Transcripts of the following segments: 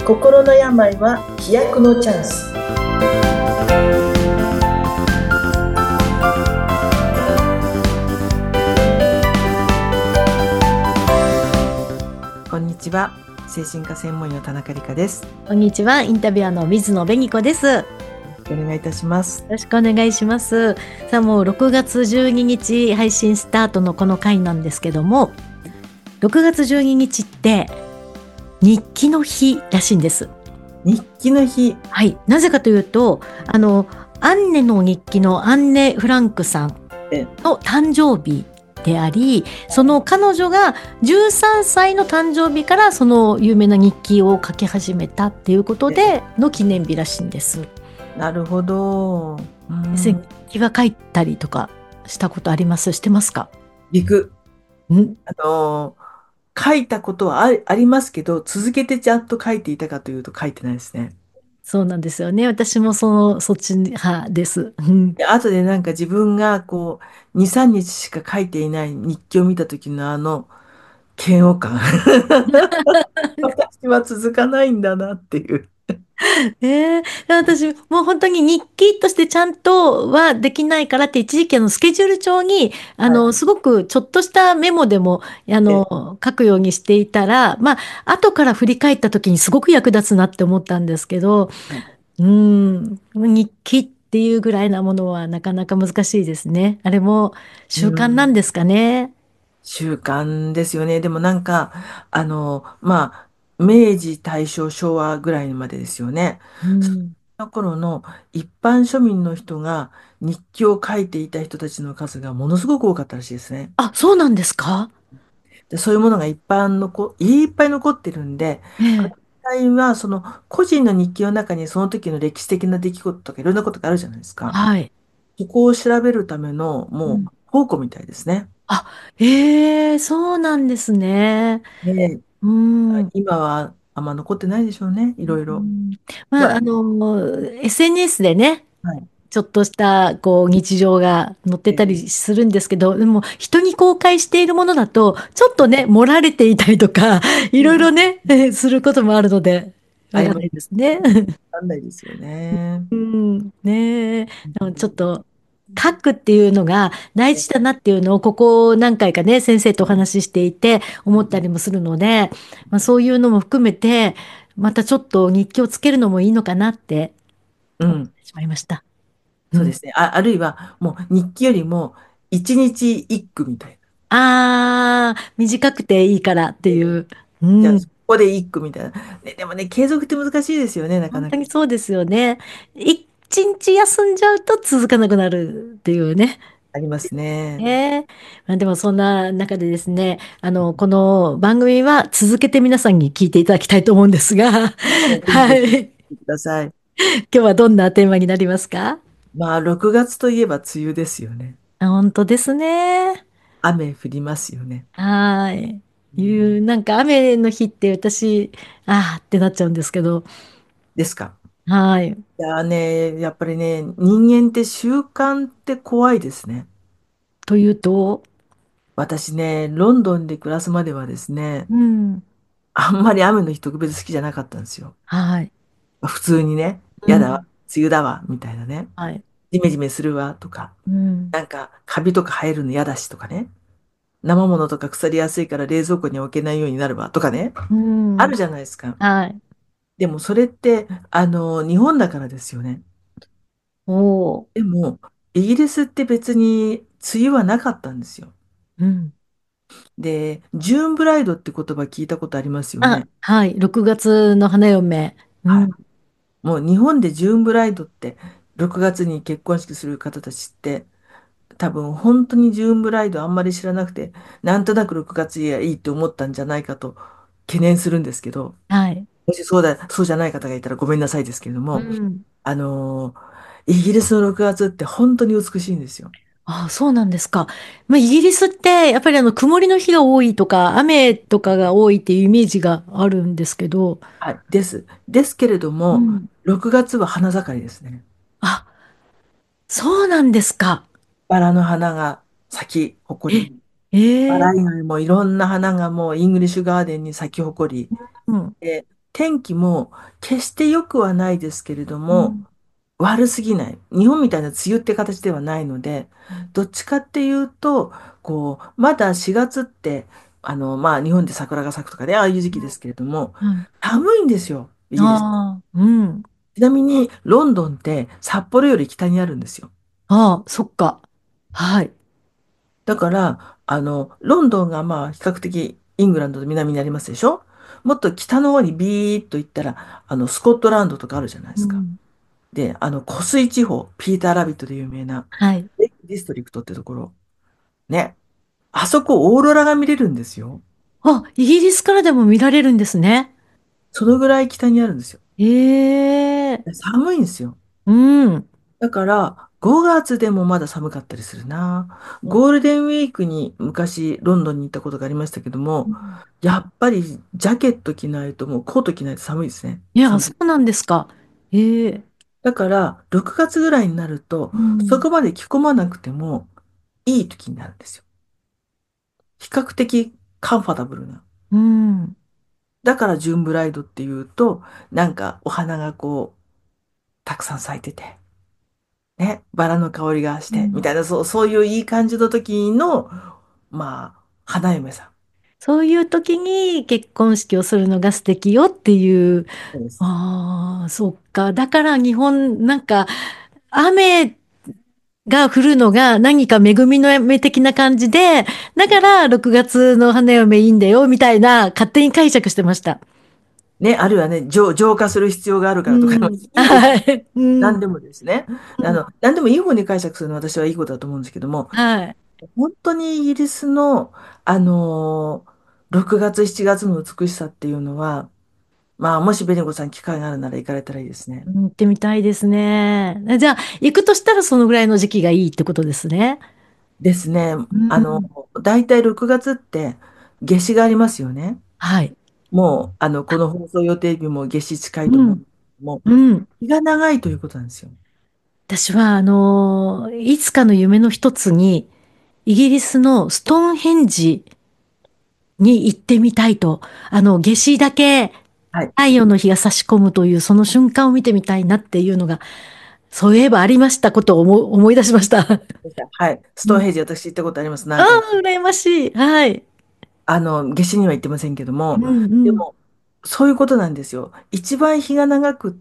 心の病は飛躍のチャンス。 こんにちは。精神科専門医の田中理香です。 こんにちは。インタビュアーの水野紅子です。よお願いいたします。 ろしくお願いします。さあ、もう6月12日配信スタートのこの回なんですけども、6月12日って日記の日らしいんです。 日記の日。 はい。なぜかというと、アンネの日記のアンネ・フランクさんの誕生日であり、その彼女が13歳の誕生日からその有名な日記を書き始めたっていうことでの記念日らしいんです。 なるほど。 日記は書いたりとかしたことあります？してますか？ 陸。 ん書いたことはありますけど、続けてちゃんと書いていたかというと書いてないですね。 そうなんですよね。私もそっち派です。 で後でなんか自分がこう、2、3日しか書いていない日記を見た時の嫌悪感。私は続かないんだなっていう。 私もう本当に日記としてちゃんとはできないからって一時期スケジュール帳にはい。 すごくちょっとしたメモでもえ書くようにしていたら、まあ後から振り返った時にすごく役立つなって思ったんですけど、日記っていうぐらいなものはなかなか難しいですね。あれもう習慣なんん。 ですかね。 習慣ですよね。でもなんか、明治、大正、昭和ぐらいまでですよね。そうん。 の頃の一般庶民の人が日記を書いていた人たちの数がものすごく多かったらしいですね。 あ、そうなんですか？ で、そういうものがいっぱい残ってるんで、 ええ。 実際はその個人の日記の中にその時の歴史的な出来事とかいろんなことがあるじゃないですか。 はい。 そこを調べるためのうん。 もう宝庫みたいですね。 あ、ええ、そうなんですね。 で、 うん。 今はあんま残ってないでしょうね。いろいろ。 まあ、 まあ、 SNS でね、 はい。 ちょっとしたこう日常が載ってたえりするんですけど、でも人に公開しているものだと、ちょっとね、盛られていたりとか、いろいろね、することもあるので、わかんなあります。 いですね。 わかんないですよね。 うん、ねえ、 うんちょっと書くっていうのが大事だなっていうのをここ何回かね、先生とお話ししていて思ったりもするので、まあ、そういうのも含めて、またちょっと日記をつけるのもいいのかなって思っうん、 てしまいました。うん。 そうですね。あるいは、もう日記よりも、一日一句みたいな。 ああ、短くていいからっていう。うじゃあ、 ん。 そこで一句みたいな。ね、でもね、継続って難しいですよね、なか本なか。 当にそうですよね。一日休んじゃうと続かなくなるっていうね。 ありますね。 まあ、でもそんな中でですね、この番組は続けて皆さんに聞いていただきたいと思うんですが、 ぜひぜひ、 はい。 ください。 今日はどんなテーマになりますか？ まあ、6月といえば梅雨ですよね。 あ、本当ですね。 雨降りますよね。 はい。 うん、 なんか雨の日って私、ああってなっちゃうんですけど、 ですか。 はい。 いやーね、やっぱりね、人間って習慣って怖いですね。 というと、 私ね、ロンドンで暮らすまではですね、 うん。 あんまり雨の日特別好きじゃなかったんですよ。 はい。 まあ普通にね、やだわ、 うん。 梅雨だわ、みたいなね。 はい。 ジメジメするわ、とか。 うん。 なんか、カビとか生えるの嫌だし、とかね。生物とか腐りやすいから冷蔵庫に置けないようになるわ、とかね。 うん。 あるじゃないですか。 はい。 でもそれって、日本だからですよね。 おー。 でも、イギリスって別に梅雨はなかったんですよ。 うん。 で、ジューンブライドって言葉聞いたことありますよあ、 ね。 はい。6月の花嫁。うはい。 ん。 もう日本でジューンブライドって6月に結婚式する方たちって多分本当にジューンブライドあんまり知らなくてなんとなく6月いいと思ったんじゃないかと懸念するんですけど、 はい。 もしそうじゃない方がいたらごめんなさいですけれども、 うん。 あのイギリスの6月って本当に美しいんですよ。 あ、そうなんですか。まあ、イギリスって、やっぱり曇りの日が多いとか、雨とかが多いっていうイメージがあるんですけど、 はい、です。ですけれども、 うん。 6月は花盛りですね。 あ、そうなんですか。 バラの花が咲き誇り、 え、ええ、 バラ以外もいろんな花がもうイングリッシュガーデンに咲き誇り、 うん。 で、 天気も決して良くはないですけれども、 うん。 悪すぎない。日本みたいな梅雨って形ではないので、どっちかっていうと、まだ4月って、まあ、日本で桜が咲くとかね、ああいう時期ですけれども、 はい。 寒いんですよ、イギリス。 ああ、うん。 ちなみに、ロンドンって札幌より北にあるんですよ。 ああ、そっか。はい。 だから、ロンドンがまあ、比較的イングランドの南にありますでしょ。もっと北の方にビーッと行ったら、スコットランドとかあるじゃないですか。 うん。 で、湖水地方、ピーターラビットで有名な、 はい。 レイクディストリクトってところ、ね。あそこオーロラが見れるんですよ。 あ、イギリスからでも見られるんですね。 そのぐらい北にあるんですよ。 ええ。 寒いんですよ。 うん。 だから、5月でもまだ寒かったりするな。ゴールデンウィークに昔ロンドンに行ったことがありましたけども、 うん。 やっぱりジャケット着ないともうコート着ないと寒いですね。 いや、 寒く。 そうなんですか。ええ。 だから、6月ぐらいになると、 うん。 そこまで着込まなくてもいい時になるんですよ。比較的カンファタブルな。 うん。 だからジューンブライドっていうと、なんかお花がたくさん咲いてて、ね、バラの香りがして、みうん。 たいな、そういういい感じの時の、まあ、花嫁さん。 そういう時に結婚式をするのが素敵よっていう。 そうです。 ああ、そっか。だから日本、なんか、雨が降るのが何か恵みの雨的な感じで、だから6月の花嫁いいんだよ、みたいな、勝手に解釈してました。 ね、あるいはね、浄化する必要があるからとか、 うん。 いいです。 はい。うん。 何でもですね。 うん。 何でもいい方に解釈するのは私はいいことだと思うんですけども、 はい。 本当にイギリスの、6月、7月の美しさっていうのは、まあ、もし紅子さん機会があるなら行かれたらいいですね。 うん、行ってみたいですね。じゃあ、行くとしたらそのぐらいの時期がいいってことですね。 ですね。 うあの、 ん。 大体6月って夏至がありますよね。 はい。 もう、この放送予定日も夏至近いうん。 と思うんですけども、 うん。 日が長いということなんですよ。 私は、いつかの夢の一つに、イギリスのストーンヘンジに行ってみたいと、夏至だけはい。 太陽の日が差し込むというその瞬間を見てみたいなっていうのが、そういえばありましたことを思い出しました。 はい。スうん。 トーンヘイジ、私行ったことあります。 ああ、 何回か。 羨ましい。はい。 夏至には行ってませんけども、 うんうん。 でも、そういうことなんですよ。一番日が長くって、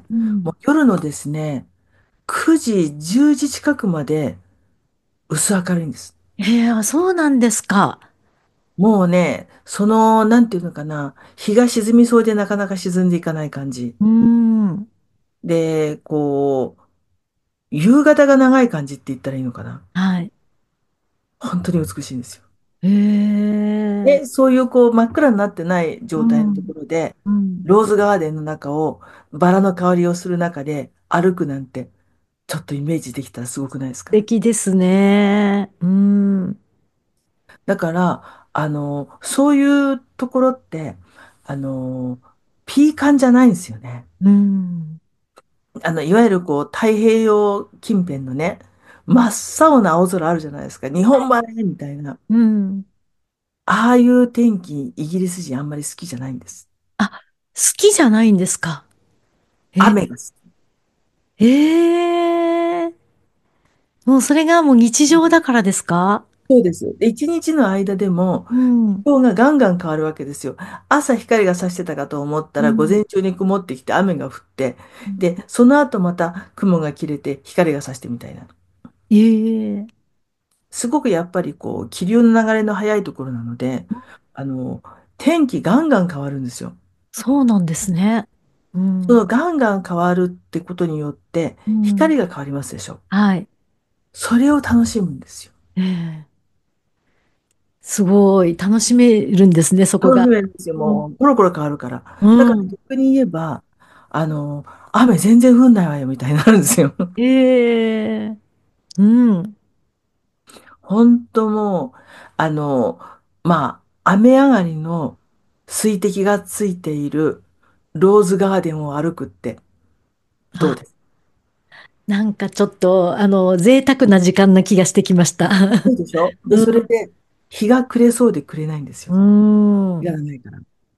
うん。 もう夜のですね、9時、10時近くまで薄明るいんです。 そうなんですか。 もうね、なんていうのかな、日が沈みそうでなかなか沈んでいかない感じ。 うーん。 で、夕方が長い感じって言ったらいいのかな。 はい。 本当に美しいんですよ。 へえ。 で、そういう真っ暗になってないう状態のとん。 ころで、 うん。 ローズガーデンの中をバラの香りをする中で歩くなんて、ちょっとイメージできたらすごくないです素か。 敵ですね。うん。 だから、そういうところって、ピーカンじゃないんですよね。 うん。 いわゆる太平洋近辺のね、真っ青な青空あるじゃないですか。日本晴れみたいな。 うん。 ああいう天気、イギリス人あんまり好きじゃないんです。 あ、好きじゃないんですか。え、 雨が好き。 ええ。もうそれがもう日常だからですか？ そうです。で、一日の間でも、 うん。 気候がガンガン変わるわけですよ。朝光が差してたかと思ったら、午うん。 前中に曇ってきて雨が降って、で、その後また雲が切れて光が差してみたいな。 ええ。 すごくやっぱり気流の流れの速いところなので、あの、天気ガンガン変わるんですよ。 そうなんですね。うん。 そのガンガン変わるってことによって、 うん。 光が変わりますでしょ。 はい。 それを楽しむんですよ。 ええ。すごい。楽しめるんですね、そこ楽しが。 めるんですよ。 うん。 もう、コロコロ変わるから。 うだからん。 逆に言えば、雨全然降んないわよ、みたいになるんですよ。 ええ。うん。 本当もう、まあ、雨上がりの水滴がついているローズガーデンを歩くってどうあ、 です？ なんかちょっと、贅沢な時間な気がしてきました。 そうでしょ。で、 うん。 それで日が暮れそうで暮れないんですうよ。日ん。 がないから。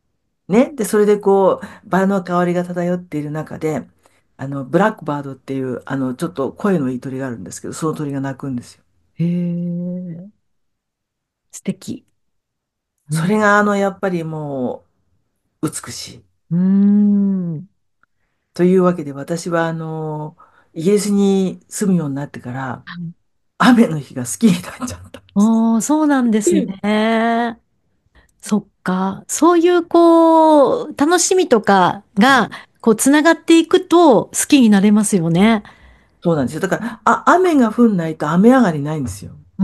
ね。で、それでこう、バラの香りが漂っている中で、ブラックバードっていう、ちょっと声のいい鳥があるんですけど、その鳥が鳴くんですよ。 へえ、素敵。うん。 それが、やっぱりもう、美しい。 うーん。 というわけで、私は、イギリスに住むようになってから、雨の日が好きになっちゃったんです。 おー、そうなんですうんね。そっか。そういうこう、楽しみとかが、こう、つながっていくと好きになれますよね。 そうなんですよ。だから、雨が降んないと雨上がりないんですよ。 うん。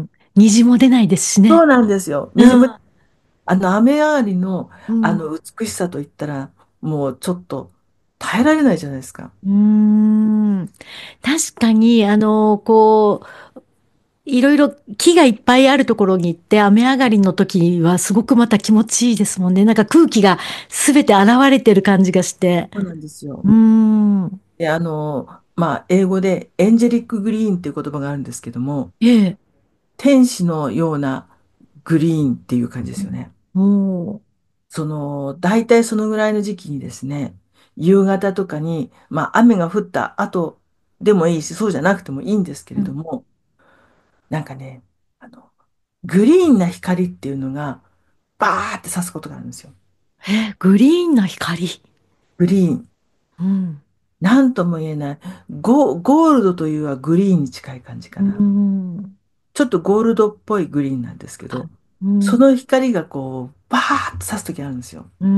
虹も出ないですしね。 そうなんですよ。 う虹も、 ん。 雨上がりの、 うん。 美しさといったら、もうちょっと耐えられないじゃないですか。 うーん。確かに、こう、いろいろ木がいっぱいあるところに行って雨上がりの時はすごくまた気持ちいいですもんね。なんか空気がすべて現れてる感じがして。 そうなんですよ。 うーん。 で、英語でエンジェリックグリーンっていう言葉があるんですけども、 ええ。 天使のようなグリーンっていう感じですよね。 も大体そのぐらいの時期にですね、夕方とかに、雨が降った後でもいいし、そうじゃなくてもいいんですけう、うん。 れども、なんかね、あの、グリーンな光っていうのが、バーって差すことがあるんですよ。 グリーンな光。 グリーン。 うん。 なんとも言えない。ゴールドというはグリーンに近い感じうかな。 ん。 ちょっとゴールドっぽいグリーンなんですけあ、 ど、 うん。 その光がこう、バーって差すときあるんですよ。 うん。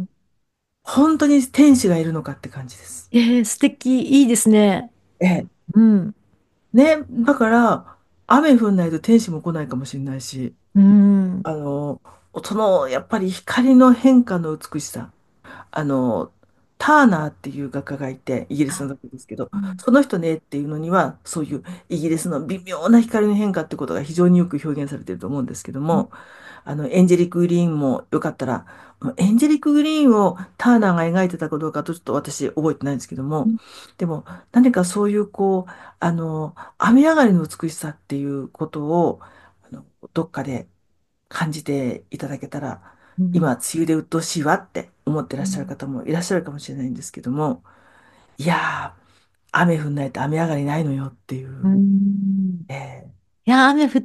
本当に天使がいるのかって感じです。 素敵。いいですね。 ええ。 うん。 ね、だから、雨降んないと天使も来ないかもしれないし、 うん。 あの、やっぱり光の変化の美しさ。あの、ターナーっていう画家がいて、イギリスの画家ですけど、 うん。 その人の絵っていうのには、そういうイギリスの微妙な光の変化ってことが非常によく表現されていると思うんですけども、エンジェリック・グリーンもよかったら、エンジェリック・グリーンをターナーが描いてたかどうかとちょっと私覚えてないんですけども、でも何かそういうこう、雨上がりの美しさっていうことを、どっかで感じていただけたら、 うん。 今、梅雨で鬱陶しいわって思ってらっしゃる方もいらっしゃるかもしれないんですけども、いやー、雨降んないと雨上がりないのよっていうう、 ん。 えいや、雨降った、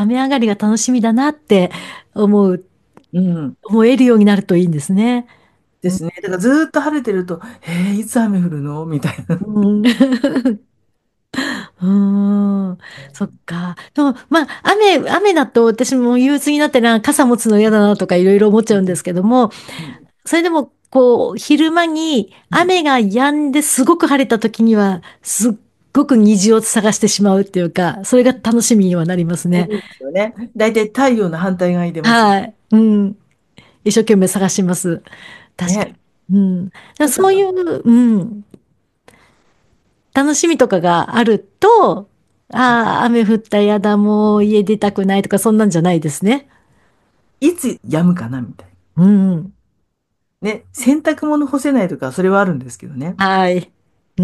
雨上がりが楽しみだなって思う、 うん、 思えるようになるといいんですね。うん。 ですね。だからずーっと晴れてると、いつ雨降るのみたいな。 うん。うーん、そっか。でも、まあ、雨だと私も憂鬱になってな、傘持つの嫌だなとかいろいろ思っちゃうんですけども、 うんそれでも、こう、昼間にうん雨が止んですごく晴れた時には、すっごく虹を探してしまうっていうか、それが楽しみにはなりますね。 いいですよね。大体太陽の反対側に出ますよはい。うん。一生懸命探します。確かね。 に。うん。だからなんか、 そういう、うん、楽しみとかがあると、ああ、雨降ったやだ、もう家出たくないとか、そんなんじゃないですね。 いつ止むかなみたいうん。 な。ね。洗濯物干せないとか、それはあるんですけどね。 はい。うん、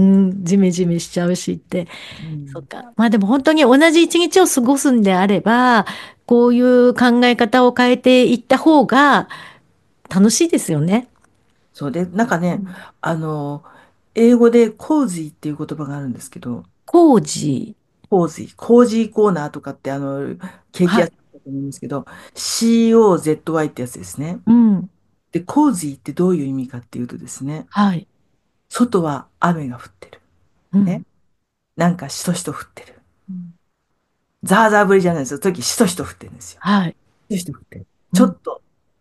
ジメジメしちゃうしって。 うん、 そっか。まあでも本当に同じ一日を過ごすんであれば、こういう考え方を変えていった方が楽しいですよね。 そうで、なんかね、 うん。 あの、英語でコージーっていう言葉があるんですけど、 工事。 コージーコーナーとかってケーキはい。 屋さんだと思うんですけど、COZY ってやつですね。 うん。 で、コージーってどういう意味かっていうとですね、 はい。 外は雨が降ってる。 うん。 ね。なんかしとしと降ってる。 うん。 ザーザー降りじゃないですよ。時しとしと降ってるんですよ。 はい。 しとしと降ってる。 うん。 ちょっと、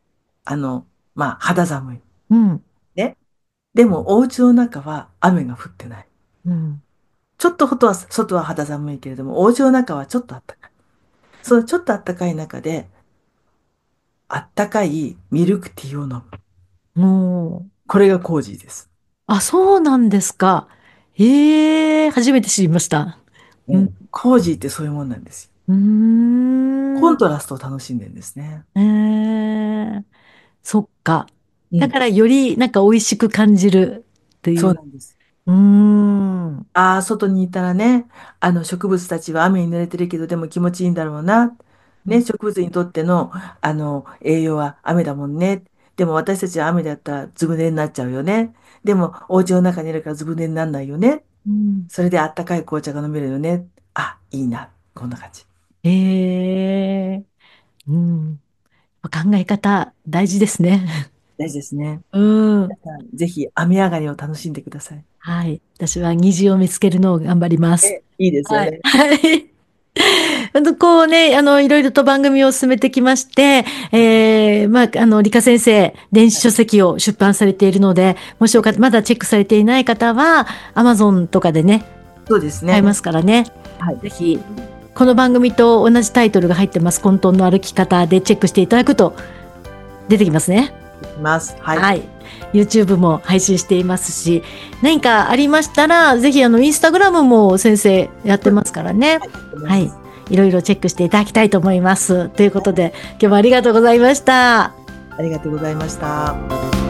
肌寒い。 うん。 ね。でも、お家の中は雨が降ってない。 うん。 ちょっと外は肌寒いけれども、お家の中はちょっと暖かい。そのちょっと暖かい中で、暖かいミルクティーを飲む。 もう。 これがコージーです。 あ、そうなんですか。初めて知りました。うん。 コージーってそういうもんなんですよ。 うーん。 コントラストを楽しんでるんですね。 えー、そっか。 うん。 だからよりなんか美味しく感じるっていう。 そうなんです。 うーん。 ああ、外にいたらね、植物たちは雨に濡れてるけど、でも気持ちいいんだろうな。ね、植物にとっての、栄養は雨だもんね。 でも私たちは雨だったらずぶ濡れになっちゃうよね。でもお家の中にいるからずぶ濡れにならないよね。 うん。 それであったかい紅茶が飲めるよね。あ、いいな。こんな感じ。 ええ、うん。考え方大事ですね。 大事ですね。 うん。 ぜひ雨上がりを楽しんでください。 はい。私は虹を見つけるのを頑張ります。 いいですよはい。 ね。 はい。こうね、いろいろと番組を進めてきまして、まあ、理科先生、電子書籍を出版されているので、もしよかったら、まだチェックされていない方は、Amazon とかでね、 そうですね。 買えますからね。 はい。 ぜひ、この番組と同じタイトルが入ってます、混沌の歩き方でチェックしていただくと、出てきますね。 いきます。はい。 はい。YouTube も配信していますし、何かありましたら、ぜひインスタグラムも先生やってますからね。はい。いろいろチェックしていただきたいと思います。ということで、今日もありがとうございました。 ありがとうございました。